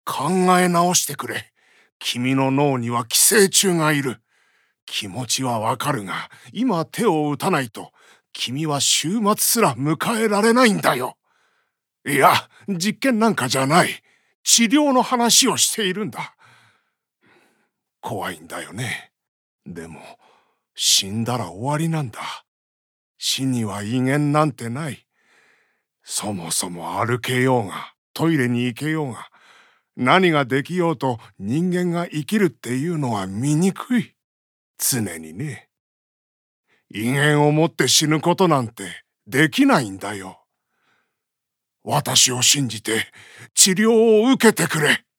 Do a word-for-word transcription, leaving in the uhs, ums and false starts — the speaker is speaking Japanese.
考え直してくれ。君の脳には寄生虫がいる。気持ちはわかるが、今手を打たないと、君は終末すら迎えられないんだよ。いや、実験なんかじゃない。治療の話をしているんだ。怖いんだよね。でも、死んだら終わりなんだ。死には威厳なんてない。そもそも歩けようが、トイレに行けようが、何ができようと人間が生きるっていうのは醜い。常にね。威厳を持って死ぬことなんてできないんだよ。私を信じて治療を受けてくれ。